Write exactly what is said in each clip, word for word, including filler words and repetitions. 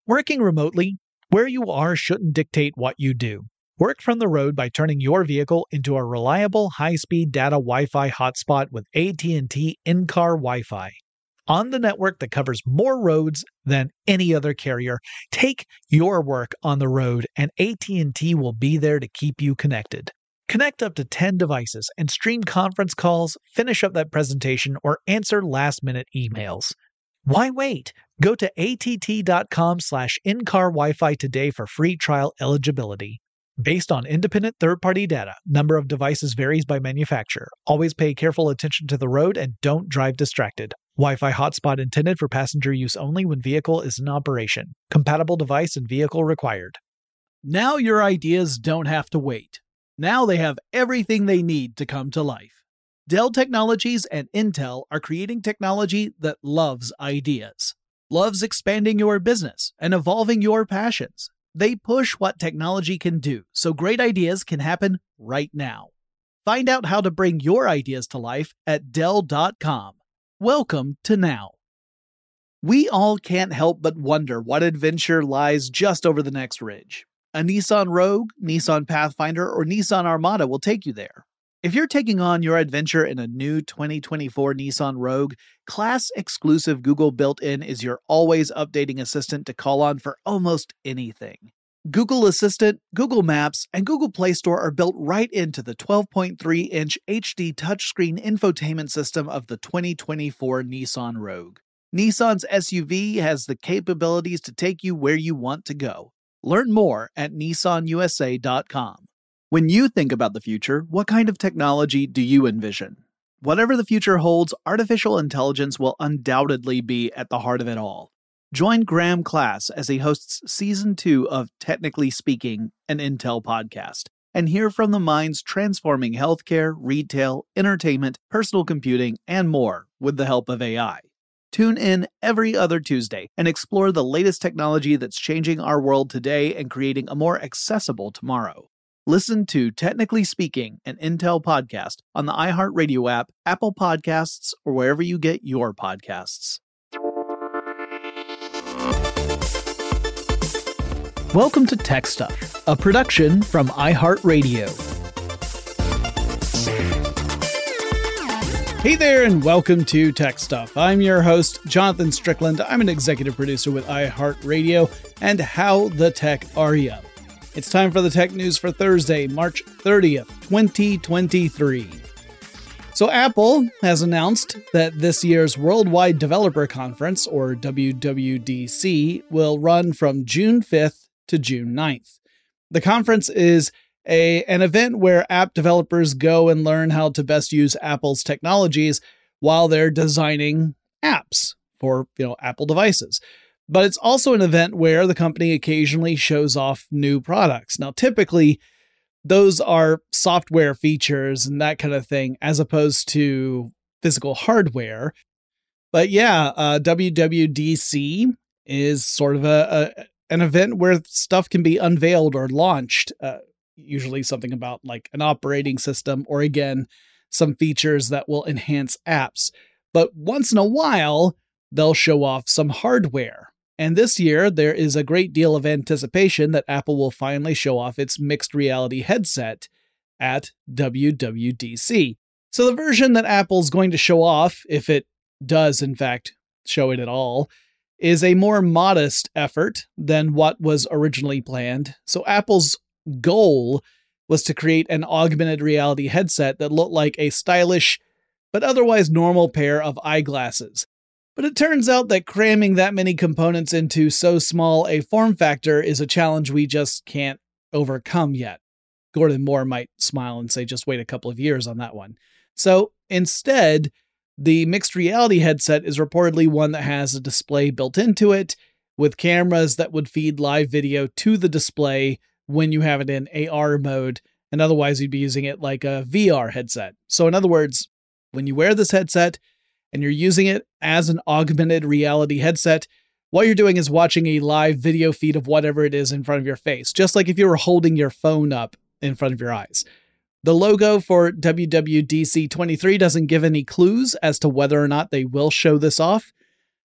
Working remotely, where you are shouldn't dictate what you do. Work from the road by turning your vehicle into a reliable high-speed data Wi-Fi hotspot with A T and T in-car Wi-Fi. On the network that covers more roads than any other carrier, take your work on the road and A T and T will be there to keep you connected. Connect up to ten devices and stream conference calls, finish up that presentation, or answer last-minute emails. Why wait? Go to att.com slash in-car Wi-Fi today for free trial eligibility. Based on independent third-party data, number of devices varies by manufacturer. Always pay careful attention to the road and don't drive distracted. Wi-Fi hotspot intended for passenger use only when vehicle is in operation. Compatible device and vehicle required. Now your ideas don't have to wait. Now they have everything they need to come to life. Dell Technologies and Intel are creating technology that loves ideas, loves expanding your business and evolving your passions. They push what technology can do so great ideas can happen right now. Find out how to bring your ideas to life at Dell dot com. Welcome to Now. We all can't help but wonder what adventure lies just over the next ridge. A Nissan Rogue, Nissan Pathfinder, or Nissan Armada will take you there. If you're taking on your adventure in a new twenty twenty-four Nissan Rogue, class-exclusive Google built-in is your always updating assistant to call on for almost anything. Google Assistant, Google Maps, and Google Play Store are built right into the twelve point three inch H D touchscreen infotainment system of the twenty twenty-four Nissan Rogue. Nissan's S U V has the capabilities to take you where you want to go. Learn more at Nissan U S A dot com. When you think about the future, what kind of technology do you envision? Whatever the future holds, artificial intelligence will undoubtedly be at the heart of it all. Join Graham Class as he hosts Season two of Technically Speaking, an Intel podcast, and hear from the minds transforming healthcare, retail, entertainment, personal computing, and more with the help of A I. Tune in every other Tuesday and explore the latest technology that's changing our world today and creating a more accessible tomorrow. Listen to Technically Speaking, an Intel podcast on the iHeartRadio app, Apple Podcasts, or wherever you get your podcasts. Welcome to Tech Stuff, a production from iHeartRadio. Hey there, and welcome to Tech Stuff. I'm your host, Jonathan Strickland. I'm an executive producer with iHeartRadio, and how the tech are ya? It's time for the tech news for Thursday, March thirtieth, twenty twenty-three. So Apple has announced that this year's Worldwide Developer Conference, or W W D C, will run from June fifth to June ninth. The conference is a, an event where app developers go and learn how to best use Apple's technologies while they're designing apps for, you know, Apple devices. But it's also an event where the company occasionally shows off new products. Now, typically, those are software features and that kind of thing, as opposed to physical hardware. But yeah, uh, W W D C is sort of a, a an event where stuff can be unveiled or launched. Uh, usually something about like an operating system or, again, some features that will enhance apps. But once in a while, they'll show off some hardware. And this year, there is a great deal of anticipation that Apple will finally show off its mixed reality headset at W W D C. So the version that Apple's going to show off, if it does in fact show it at all, is a more modest effort than what was originally planned. So Apple's goal was to create an augmented reality headset that looked like a stylish but otherwise normal pair of eyeglasses. But it turns out that cramming that many components into so small a form factor is a challenge we just can't overcome yet. Gordon Moore might smile and say, just wait a couple of years on that one. So instead, the mixed reality headset is reportedly one that has a display built into it with cameras that would feed live video to the display when you have it in A R mode, and otherwise you'd be using it like a V R headset. So in other words, when you wear this headset, and you're using it as an augmented reality headset, what you're doing is watching a live video feed of whatever it is in front of your face, just like if you were holding your phone up in front of your eyes. The logo for W W D C twenty-three doesn't give any clues as to whether or not they will show this off,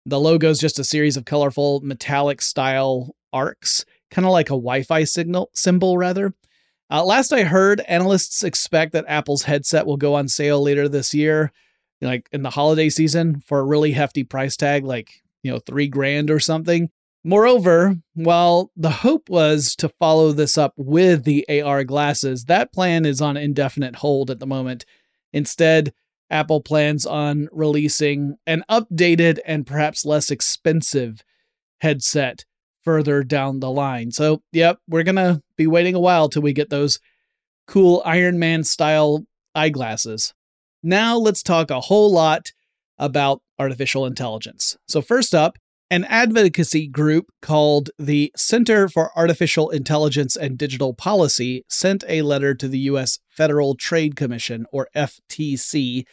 The logo is just a series of colorful metallic style arcs, kind of like a Wi-Fi signal symbol rather. Uh, last I heard, analysts expect that Apple's headset will go on sale later this year, like in the holiday season, for a really hefty price tag, like, you know, three grand or something. Moreover, while the hope was to follow this up with the A R glasses, that plan is on indefinite hold at the moment. Instead, Apple plans on releasing an updated and perhaps less expensive headset further down the line. So, yep, we're going to be waiting a while till we get those cool Iron Man style eyeglasses. Now let's talk a whole lot about artificial intelligence. So first up, an advocacy group called the Center for Artificial Intelligence and Digital Policy sent a letter to the U S Federal Trade Commission, or F T C,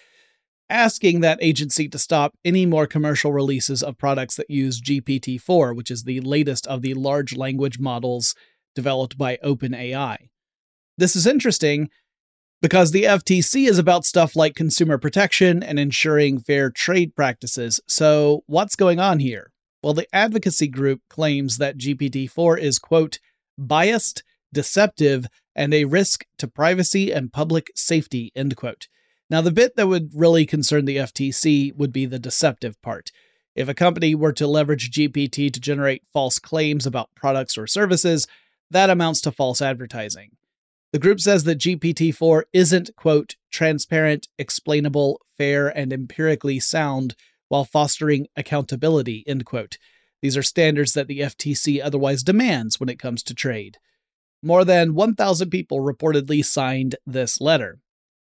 asking that agency to stop any more commercial releases of products that use G P T four, which is the latest of the large language models developed by OpenAI. This is interesting because the F T C is about stuff like consumer protection and ensuring fair trade practices. So what's going on here? Well, the advocacy group claims that G P T four is, quote, biased, deceptive, and a risk to privacy and public safety, end quote. Now, the bit that would really concern the F T C would be the deceptive part. If a company were to leverage G P T to generate false claims about products or services, that amounts to false advertising. The group says that G P T four isn't, quote, transparent, explainable, fair, and empirically sound while fostering accountability, end quote. These are standards that the F T C otherwise demands when it comes to trade. More than one thousand people reportedly signed this letter.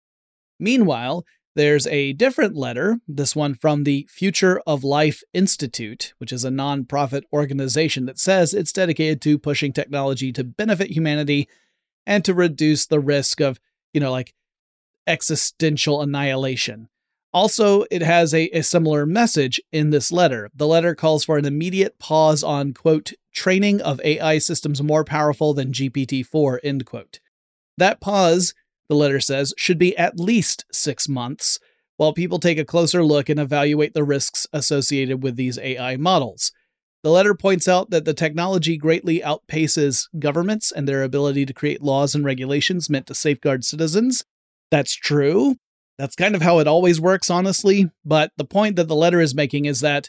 Meanwhile, there's a different letter, this one from the Future of Life Institute, which is a nonprofit organization that says it's dedicated to pushing technology to benefit humanity and to reduce the risk of, you know, like existential annihilation. Also, it has a, a similar message in this letter. The letter calls for an immediate pause on, quote, training of A I systems more powerful than G P T four, end quote. That pause, the letter says, should be at least six months, while people take a closer look and evaluate the risks associated with these A I models. The letter points out that the technology greatly outpaces governments and their ability to create laws and regulations meant to safeguard citizens. That's true. That's kind of how it always works, honestly. But the point that the letter is making is that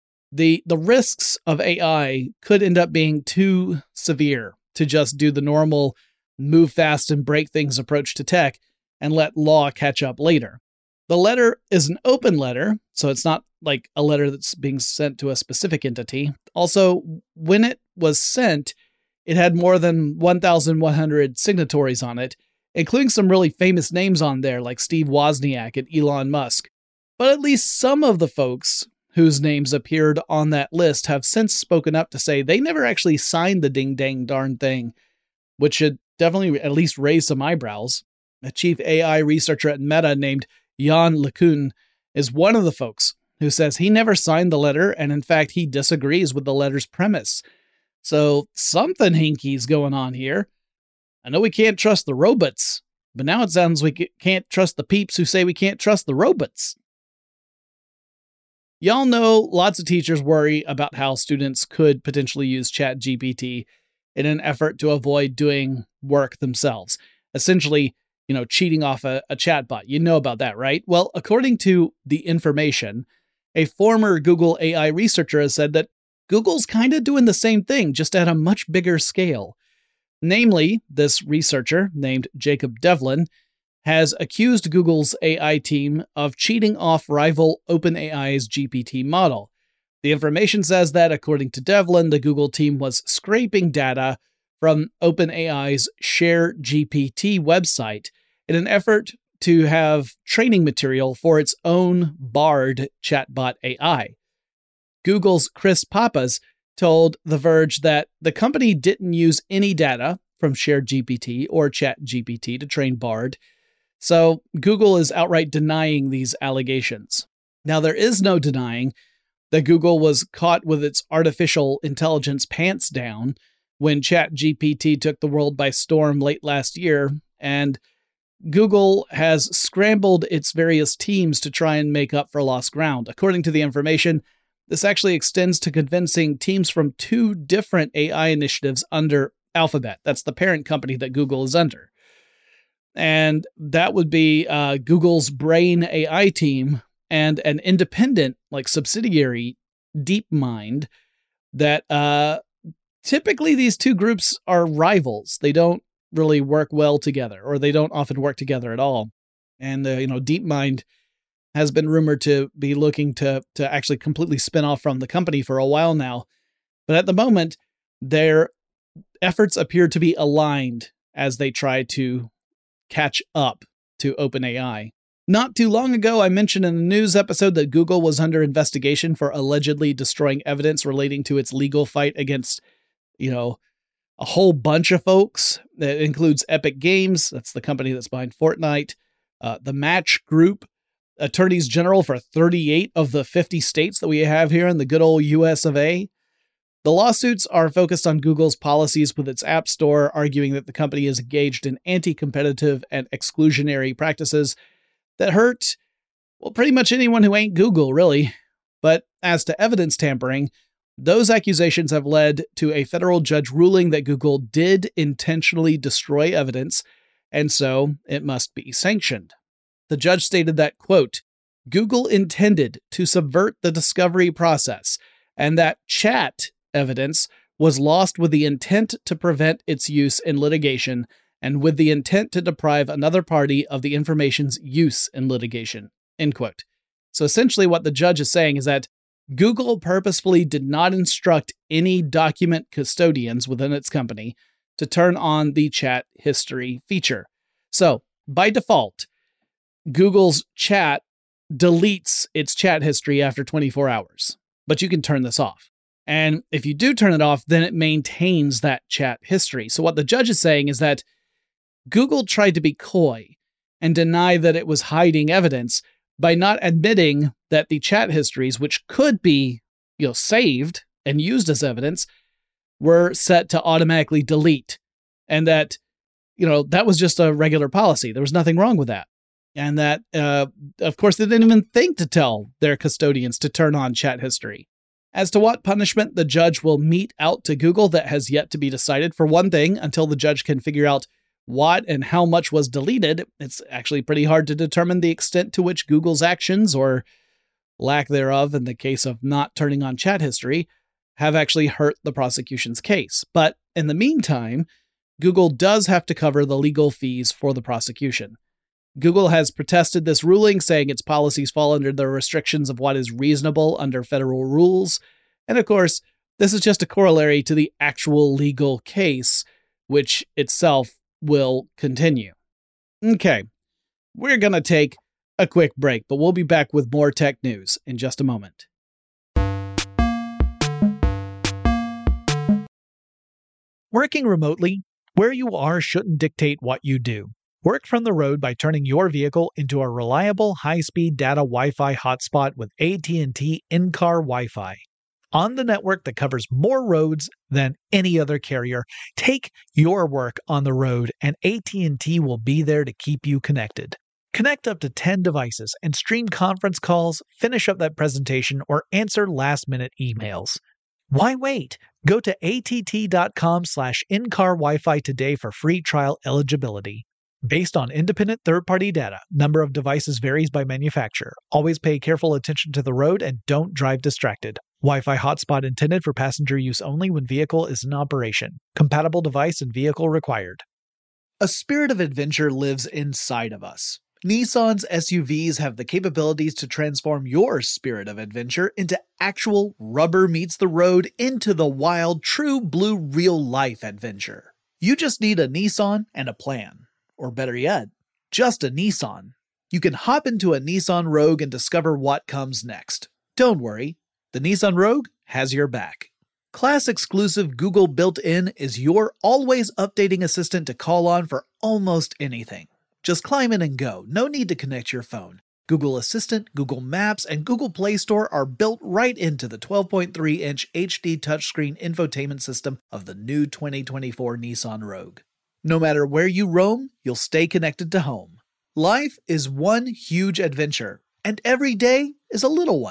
the the risks of A I could end up being too severe to just do the normal move fast and break things approach to tech and let law catch up later. The letter is an open letter, so it's not like a letter that's being sent to a specific entity. Also, when it was sent, it had more than one thousand one hundred signatories on it, including some really famous names on there like Steve Wozniak and Elon Musk. But at least some of the folks whose names appeared on that list have since spoken up to say they never actually signed the ding dang darn thing, which should definitely at least raise some eyebrows. A chief A I researcher at Meta named Yann LeCun is one of the folks who says he never signed the letter, and in fact, he disagrees with the letter's premise. So something hinky's going on here. I know we can't trust the robots, but now it sounds like we can't trust the peeps who say we can't trust the robots. Y'all know lots of teachers worry about how students could potentially use ChatGPT in an effort to avoid doing work themselves. Essentially, you know, cheating off a, a chatbot. You know about that, right? Well, according to The Information, a former Google A I researcher has said that Google's kind of doing the same thing, just at a much bigger scale. Namely, this researcher, named Jacob Devlin, has accused Google's A I team of cheating off rival OpenAI's G P T model. The Information says that, according to Devlin, the Google team was scraping data from OpenAI's ShareGPT website in an effort to have training material for its own Bard chatbot A I. Google's Chris Pappas told The Verge that the company didn't use any data from ShareGPT or ChatGPT to train Bard, so Google is outright denying these allegations. Now, there is no denying that Google was caught with its artificial intelligence pants down when ChatGPT took the world by storm late last year, and Google has scrambled its various teams to try and make up for lost ground. According to The Information, This actually extends to convincing teams from two different A I initiatives under Alphabet. That's the parent company that Google is under. And that would be uh, Google's Brain A I team and an independent, like subsidiary, DeepMind, that uh, typically these two groups are rivals. They don't really work well together, or they don't often work together at all. And, uh, you know, DeepMind has been rumored to be looking to to actually completely spin off from the company for a while now. But at the moment, their efforts appear to be aligned as they try to catch up to OpenAI. Not too long ago, I mentioned in a news episode that Google was under investigation for allegedly destroying evidence relating to its legal fight against, you know, a whole bunch of folks. That includes Epic Games, that's the company that's behind Fortnite, uh, the Match Group, attorneys general for thirty-eight of the fifty states that we have here in the good old U S of A. The lawsuits are focused on Google's policies with its App Store, arguing that the company is engaged in anti-competitive and exclusionary practices that hurt, well, pretty much anyone who ain't Google, really. But as to evidence tampering, those accusations have led to a federal judge ruling that Google did intentionally destroy evidence, and so it must be sanctioned. The judge stated that, quote, Google intended to subvert the discovery process, and that chat evidence was lost with the intent to prevent its use in litigation and with the intent to deprive another party of the information's use in litigation, end quote. So essentially what the judge is saying is that Google purposefully did not instruct any document custodians within its company to turn on the chat history feature. So, by default, Google's chat deletes its chat history after twenty-four hours, but you can turn this off. And if you do turn it off, then it maintains that chat history. So what the judge is saying is that Google tried to be coy and deny that it was hiding evidence by not admitting that the chat histories, which could be, you know, saved and used as evidence, were set to automatically delete. And that, you know, that was just a regular policy. There was nothing wrong with that. And that, uh, of course, they didn't even think to tell their custodians to turn on chat history. As to what punishment the judge will mete out to Google, that has yet to be decided. For one thing, until the judge can figure out what and how much was deleted, it's actually pretty hard to determine the extent to which Google's actions, or lack thereof in the case of not turning on chat history, have actually hurt the prosecution's case. But in the meantime, Google does have to cover the legal fees for the prosecution. Google has protested this ruling, saying its policies fall under the restrictions of what is reasonable under federal rules. And of course, this is just a corollary to the actual legal case, which itself will continue. Okay, we're going to take a quick break, but we'll be back with more tech news in just a moment. Working remotely, where you are shouldn't dictate what you do. Work from the road by turning your vehicle into a reliable high-speed data Wi-Fi hotspot with A T and T in-car Wi-Fi. On the network that covers more roads than any other carrier, take your work on the road and A T and T will be there to keep you connected. Connect up to ten devices and stream conference calls, finish up that presentation, or answer last-minute emails. Why wait? Go to att.com slash in-car Wi-Fi today for free trial eligibility. Based on independent third-party data, number of devices varies by manufacturer. Always pay careful attention to the road and don't drive distracted. Wi-Fi hotspot intended for passenger use only when vehicle is in operation. Compatible device and vehicle required. A spirit of adventure lives inside of us. Nissan's S U Vs have the capabilities to transform your spirit of adventure into actual rubber meets the road, into the wild, true blue real-life adventure. You just need a Nissan and a plan. Or better yet, just a Nissan. You can hop into a Nissan Rogue and discover what comes next. Don't worry, the Nissan Rogue has your back. Class-exclusive Google built-in is your always-updating assistant to call on for almost anything. Just climb in and go, no need to connect your phone. Google Assistant, Google Maps, and Google Play Store are built right into the twelve point three inch H D touchscreen infotainment system of the new twenty twenty-four Nissan Rogue. No matter where you roam, you'll stay connected to home. Life is one huge adventure, and every day is a little one.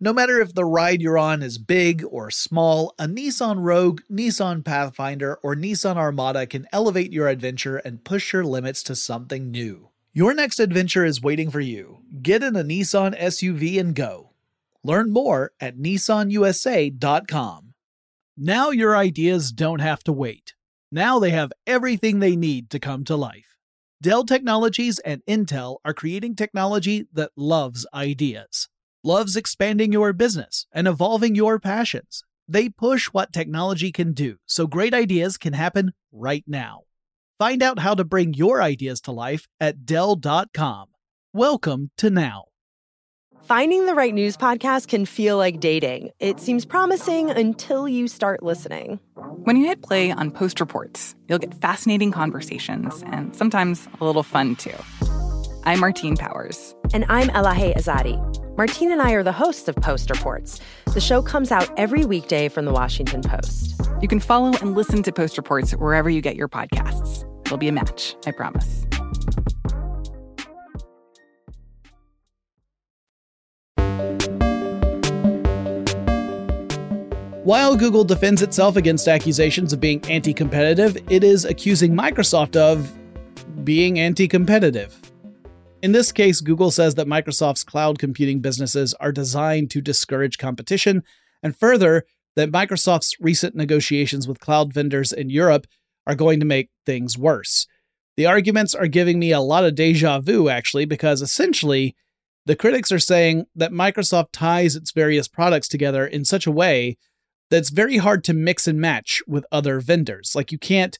No matter if the ride you're on is big or small, a Nissan Rogue, Nissan Pathfinder, or Nissan Armada can elevate your adventure and push your limits to something new. Your next adventure is waiting for you. Get in a Nissan S U V and go. Learn more at nissan u s a dot com. Now your ideas don't have to wait. Now they have everything they need to come to life. Dell Technologies and Intel are creating technology that loves ideas. Loves expanding your business and evolving your passions. They push what technology can do, so great ideas can happen right now. Find out how to bring your ideas to life at Dell dot com. Welcome to Now. Finding the right news podcast can feel like dating. It seems promising until you start listening. When you hit play on Post Reports, you'll get fascinating conversations and sometimes a little fun, too. I'm Martine Powers. And I'm Elahe Azadi. Martine and I are the hosts of Post Reports. The show comes out every weekday from the Washington Post. You can follow and listen to Post Reports wherever you get your podcasts. It'll be a match, I promise. While Google defends itself against accusations of being anti-competitive, it is accusing Microsoft of being anti-competitive. In this case, Google says that Microsoft's cloud computing businesses are designed to discourage competition, and further, that Microsoft's recent negotiations with cloud vendors in Europe are going to make things worse. The arguments are giving me a lot of deja vu, actually, because essentially, the critics are saying that Microsoft ties its various products together in such a way that it's very hard to mix and match with other vendors. Like, you can't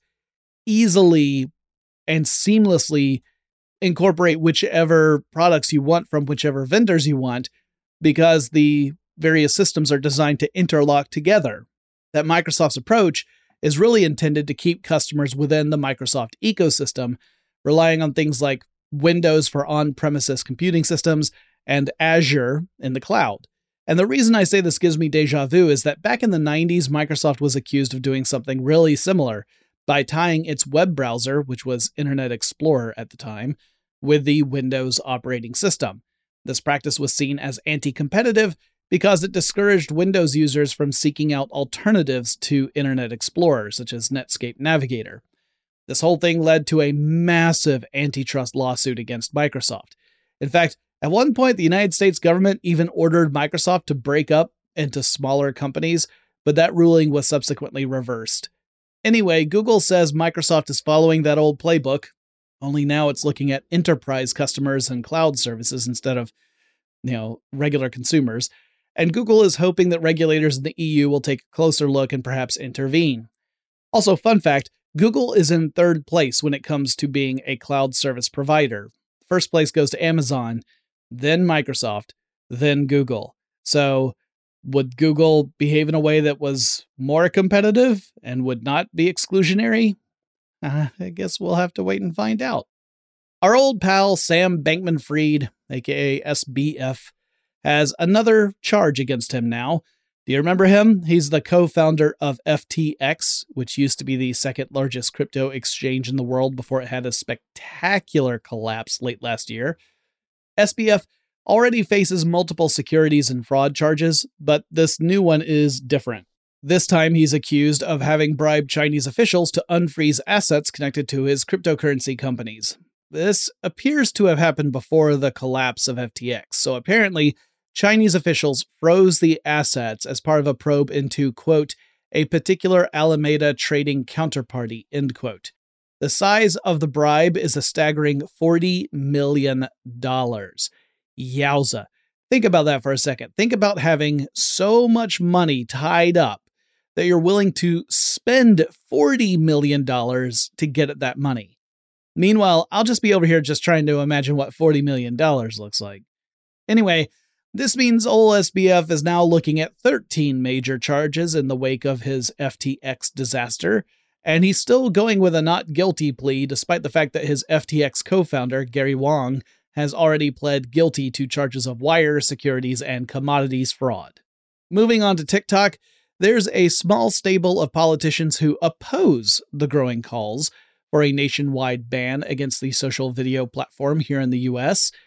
easily and seamlessly incorporate whichever products you want from whichever vendors you want, because the various systems are designed to interlock together. That Microsoft's approach is really intended to keep customers within the Microsoft ecosystem, relying on things like Windows for on-premises computing systems and Azure in the cloud. And the reason I say this gives me deja vu is that back in the nineties, Microsoft was accused of doing something really similar by tying its web browser, which was Internet Explorer at the time, with the Windows operating system. This practice was seen as anti-competitive because it discouraged Windows users from seeking out alternatives to Internet Explorer, such as Netscape Navigator. This whole thing led to a massive antitrust lawsuit against Microsoft. In fact, at one point, the United States government even ordered Microsoft to break up into smaller companies, but that ruling was subsequently reversed. Anyway, Google says Microsoft is following that old playbook, only now it's looking at enterprise customers and cloud services instead of, you know, regular consumers. And Google is hoping that regulators in the E U will take a closer look and perhaps intervene. Also, fun fact, Google is in third place when it comes to being a cloud service provider. First place goes to Amazon, then Microsoft, then Google. So would Google behave in a way that was more competitive and would not be exclusionary? Uh, I guess we'll have to wait and find out. Our old pal Sam Bankman-Fried, aka S B F, has another charge against him now. Do you remember him? He's the co-founder of F T X, which used to be the second largest crypto exchange in the world before it had a spectacular collapse late last year. S B F already faces multiple securities and fraud charges, but this new one is different. This time he's accused of having bribed Chinese officials to unfreeze assets connected to his cryptocurrency companies. This appears to have happened before the collapse of F T X, so apparently Chinese officials froze the assets as part of a probe into, quote, a particular Alameda trading counterparty, end quote. The size of the bribe is a staggering forty million dollars. Yowza. Think about that for a second. Think about having so much money tied up that you're willing to spend forty million dollars to get at that money. Meanwhile, I'll just be over here just trying to imagine what forty million dollars looks like. Anyway, this means old S B F is now looking at thirteen major charges in the wake of his F T X disaster, and he's still going with a not guilty plea despite the fact that his F T X co-founder, Gary Wang, has already pled guilty to charges of wire, securities, and commodities fraud. Moving on to TikTok, there's a small stable of politicians who oppose the growing calls for a nationwide ban against the social video platform here in the U S.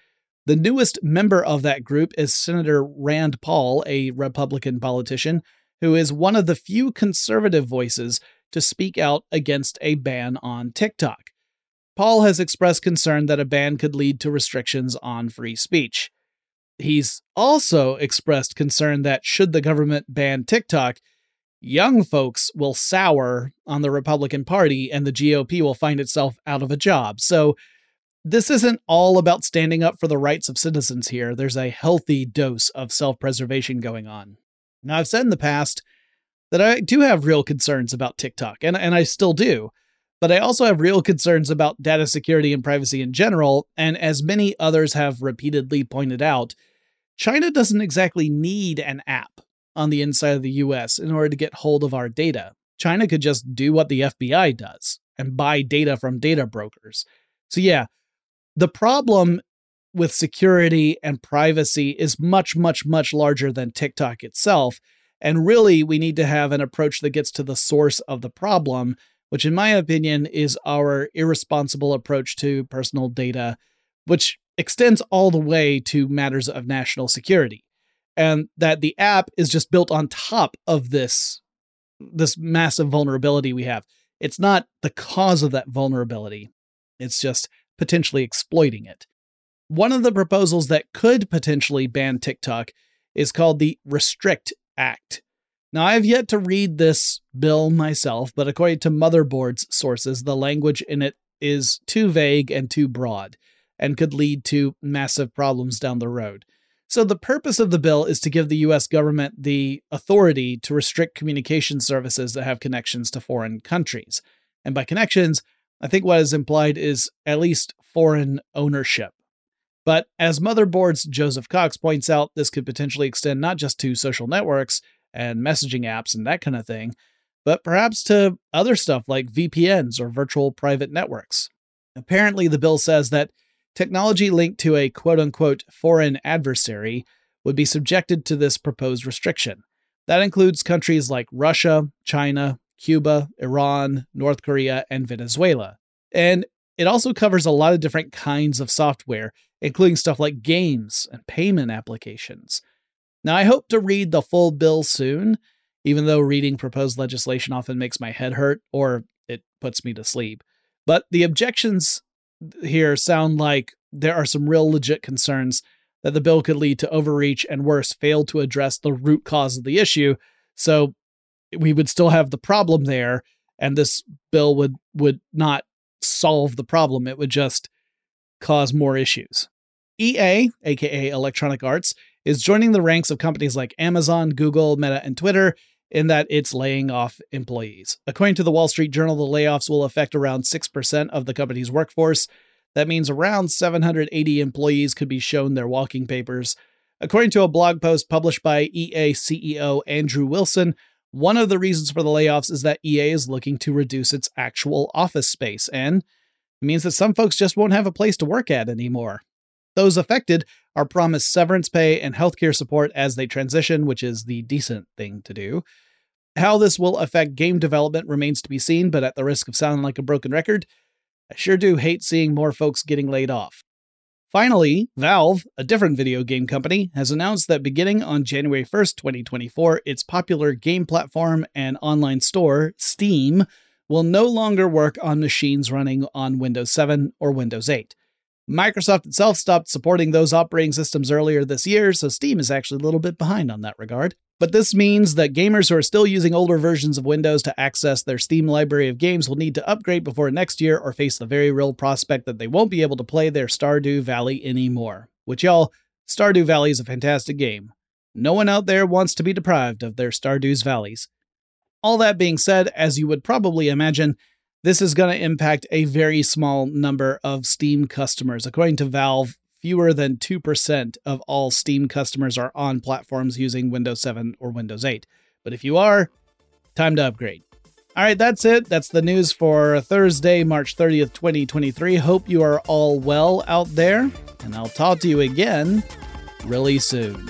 The newest member of that group is Senator Rand Paul, a Republican politician, who is one of the few conservative voices to speak out against a ban on TikTok. Paul has expressed concern that a ban could lead to restrictions on free speech. He's also expressed concern that should the government ban TikTok, young folks will sour on the Republican Party and the G O P will find itself out of a job. So this isn't all about standing up for the rights of citizens here. There's a healthy dose of self-preservation going on. Now, I've said in the past that I do have real concerns about TikTok, and, and I still do. But I also have real concerns about data security and privacy in general, and as many others have repeatedly pointed out, China doesn't exactly need an app on the inside of the U S in order to get hold of our data. China could just do what the F B I does and buy data from data brokers. So yeah, the problem with security and privacy is much, much, much larger than TikTok itself, and really we need to have an approach that gets to the source of the problem, which in my opinion is our irresponsible approach to personal data, which extends all the way to matters of national security. And that the app is just built on top of this, this massive vulnerability we have. It's not the cause of that vulnerability. It's just potentially exploiting it. One of the proposals that could potentially ban TikTok is called the Restrict Act. Now, I have yet to read this bill myself, but according to Motherboard's sources, the language in it is too vague and too broad and could lead to massive problems down the road. So the purpose of the bill is to give the U S government the authority to restrict communication services that have connections to foreign countries. And by connections, I think what is implied is at least foreign ownership. But as Motherboard's Joseph Cox points out, this could potentially extend not just to social networks and messaging apps and that kind of thing, but perhaps to other stuff like V P Ns or virtual private networks. Apparently, the bill says that technology linked to a quote-unquote foreign adversary would be subjected to this proposed restriction. That includes countries like Russia, China, Cuba, Iran, North Korea, and Venezuela. And it also covers a lot of different kinds of software, including stuff like games and payment applications. Now, I hope to read the full bill soon, even though reading proposed legislation often makes my head hurt or it puts me to sleep. But the objections here sound like there are some real legit concerns that the bill could lead to overreach and worse, fail to address the root cause of the issue. So we would still have the problem there, and this bill would, would not solve the problem. It would just cause more issues. E A, aka Electronic Arts, is joining the ranks of companies like Amazon, Google, Meta, and Twitter in that it's laying off employees. According to the Wall Street Journal, the layoffs will affect around six percent of the company's workforce. That means around seven hundred eighty employees could be shown their walking papers. According to a blog post published by E A C E O Andrew Wilson, one of the reasons for the layoffs is that E A is looking to reduce its actual office space, and it means that some folks just won't have a place to work at anymore. Those affected are promised severance pay and healthcare support as they transition, which is the decent thing to do. How this will affect game development remains to be seen, but at the risk of sounding like a broken record, I sure do hate seeing more folks getting laid off. Finally, Valve, a different video game company, has announced that beginning on January first, twenty twenty-four, its popular game platform and online store, Steam, will no longer work on machines running on Windows seven or Windows eight. Microsoft itself stopped supporting those operating systems earlier this year, so Steam is actually a little bit behind on that regard. But this means that gamers who are still using older versions of Windows to access their Steam library of games will need to upgrade before next year or face the very real prospect that they won't be able to play their Stardew Valley anymore. Which, y'all, Stardew Valley is a fantastic game. No one out there wants to be deprived of their Stardew's Valleys. All that being said, as you would probably imagine, this is going to impact a very small number of Steam customers. According to Valve, fewer than two percent of all Steam customers are on platforms using Windows seven or Windows eight. But if you are, time to upgrade. All right, that's it. That's the news for Thursday, March thirtieth, twenty twenty-three. Hope you are all well out there, and I'll talk to you again really soon.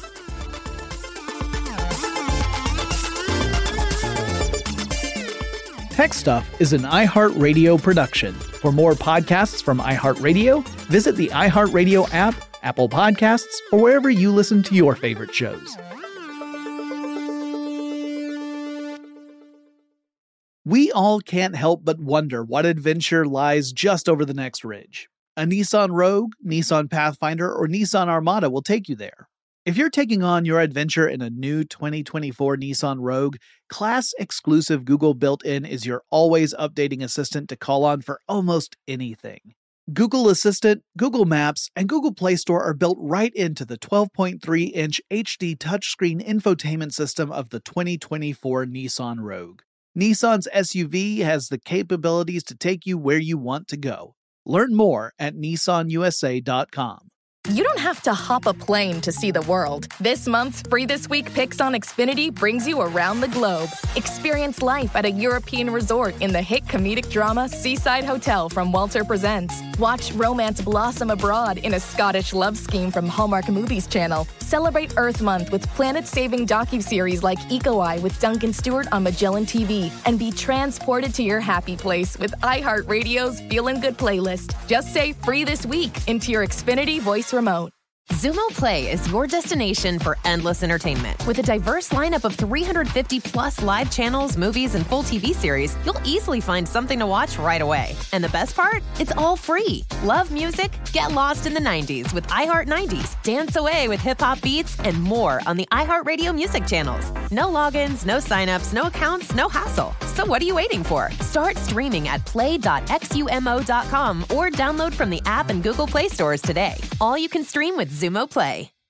Tech Stuff is an iHeartRadio production. For more podcasts from iHeartRadio, visit the iHeartRadio app, Apple Podcasts, or wherever you listen to your favorite shows. We all can't help but wonder what adventure lies just over the next ridge. A Nissan Rogue, Nissan Pathfinder, or Nissan Armada will take you there. If you're taking on your adventure in a new twenty twenty-four Nissan Rogue, class-exclusive Google built-in is your always updating assistant to call on for almost anything. Google Assistant, Google Maps, and Google Play Store are built right into the twelve point three inch H D touchscreen infotainment system of the twenty twenty-four Nissan Rogue. Nissan's S U V has the capabilities to take you where you want to go. Learn more at Nissan U S A dot com. You don't have to hop a plane to see the world. This month's Free This Week Picks on Xfinity brings you around the globe. Experience life at a European resort in the hit comedic drama Seaside Hotel from Walter Presents. Watch romance blossom abroad in a Scottish love scheme from Hallmark Movies Channel. Celebrate Earth Month with planet-saving docuseries like Eco Eye with Duncan Stewart on Magellan T V. And be transported to your happy place with iHeartRadio's Feelin' Good playlist. Just say Free This Week into your Xfinity voice remote. Xumo Play is your destination for endless entertainment. With a diverse lineup of three hundred fifty plus live channels, movies, and full T V series, you'll easily find something to watch right away. And the best part? It's all free. Love music? Get lost in the nineties with iHeart nineties, dance away with hip-hop beats, and more on the iHeartRadio music channels. No logins, no signups, no accounts, no hassle. So what are you waiting for? Start streaming at play dot xumo dot com or download from the app and Google Play stores today. All you can stream with Xumo Play.